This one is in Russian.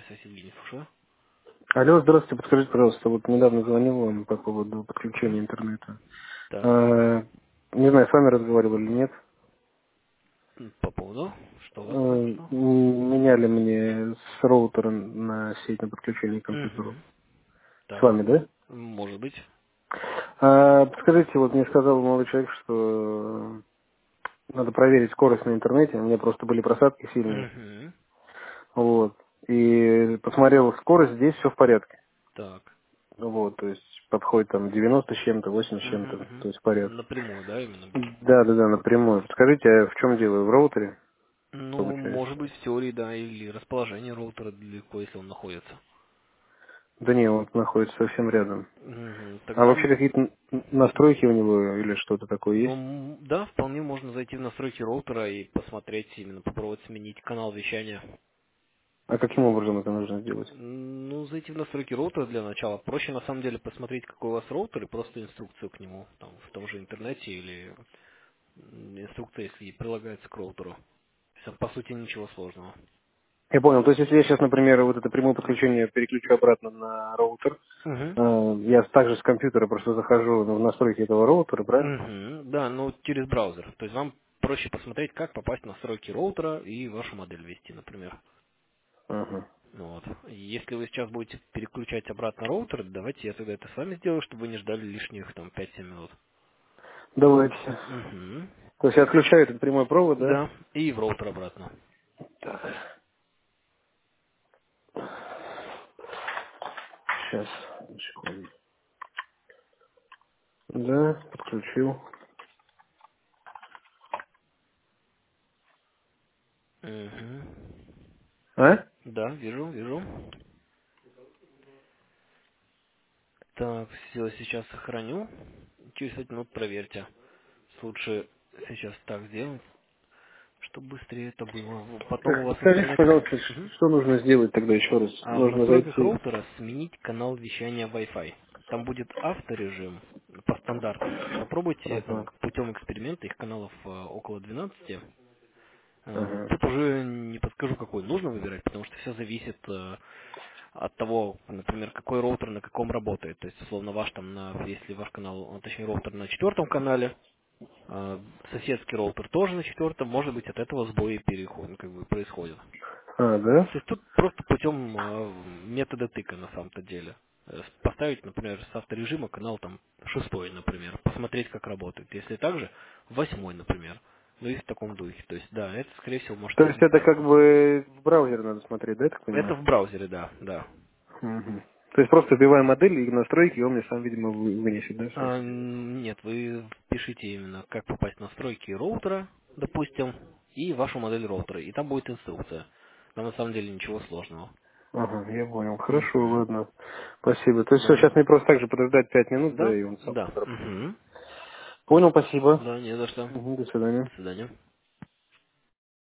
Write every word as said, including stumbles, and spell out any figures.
связь Евгений, слушаю. Алло, здравствуйте, подскажите, пожалуйста, вот недавно звонил вам по поводу подключения интернета. Так, А, не знаю, с вами разговаривали или нет. м, по поводу, что у А, вас произошло? м, меняли мне с роутера на сеть на подключение к компьютеру. Угу. С Так, вами, да? может быть. А, подскажите, вот мне сказал молодой человек, что надо проверить скорость на интернете. У меня просто были просадки сильные. Угу. Вот. И посмотрел скорость, здесь все в порядке. Так. Вот, то есть подходит там девяносто с чем-то, восемьдесят с Угу, чем-то, угу. то есть в порядке. Напрямую, да, именно? Да, да, да, напрямую. Подскажите, а в чем дело? В роутере Ну, получается? может быть, в теории, да, или расположение роутера далеко, если он находится. Да не, он находится совсем рядом. Угу. А Тогда, вообще м, какие-то н- настройки у него или что-то такое ну, есть? м, да, вполне можно зайти в настройки роутера и посмотреть, именно попробовать сменить канал вещания. А каким образом это нужно сделать? Ну, зайти в настройки роутера для начала. Проще на самом деле посмотреть, какой у вас роутер, и просто инструкцию к нему, там, в том же интернете или м, инструкция, если прилагается к роутеру. То есть, по сути, ничего сложного. Я понял. То есть, если я сейчас, например, вот это прямое подключение переключу обратно на роутер, Угу. э, я также с компьютера просто захожу в настройки этого роутера, правильно? Угу. Да, ну через браузер. То есть вам проще посмотреть, как попасть в настройки роутера и вашу модель ввести, например. Ага. Ну вот. И если вы сейчас будете переключать обратно роутер, давайте я тогда это с вами сделаю, чтобы вы не ждали лишних там пять-семь минут. Давайте. Угу. То есть я отключаю этот прямой провод, да? Да, и в роутер обратно. Так. Сейчас. Секунду. Да, подключил. Угу. А? Да, вижу, вижу. Так, все, сейчас сохраню. Через пять минут проверьте. Лучше сейчас так сделать, чтобы быстрее это было. Потом у Так, вас подскажите, интернет... пожалуйста, Мгм. что нужно сделать тогда еще раз? А в Нужно настройках зайти... роутера сменить канал вещания Wi-Fi. Там будет авторежим по стандарту. Попробуйте там Ага, путем эксперимента, их каналов э, около двенадцати. Э, ага. Тут уже не подскажу, какой нужно выбирать, потому что все зависит э, от того, например, какой роутер на каком работает. То есть, условно, ваш там, на, если ваш канал, ну, точнее, роутер на четвертом канале, а соседский роутер тоже на четвертом, может быть, от этого сбои переходят, как бы происходят. А, да? То есть тут просто путем э, метода тыка на самом-то деле. Э, Поставить, например, с авторежима канал там шестой, например, посмотреть, как работает. Если так же, восьмой, например. Ну и в таком духе. То есть, да, это, скорее всего, То можете есть это сделать. как бы в браузере надо смотреть, да, я так Это понимаю? в браузере, да, да. Мгм. То есть просто вбиваю модель и настройки, и он мне сам, видимо, вы- вынесет, да, все? А, нет, вы пишите именно, как попасть в настройки роутера, допустим, и вашу модель роутера. И там будет инструкция. Там на самом деле ничего сложного. Ага, я понял. Хорошо, Мгм. ладно. Спасибо. То есть все, Да. сейчас мне просто так же подождать пять минут, да, Да, и он сам да. отработает. Мгм. Понял, спасибо. Да, не за что. Мгм, до свидания. До свидания.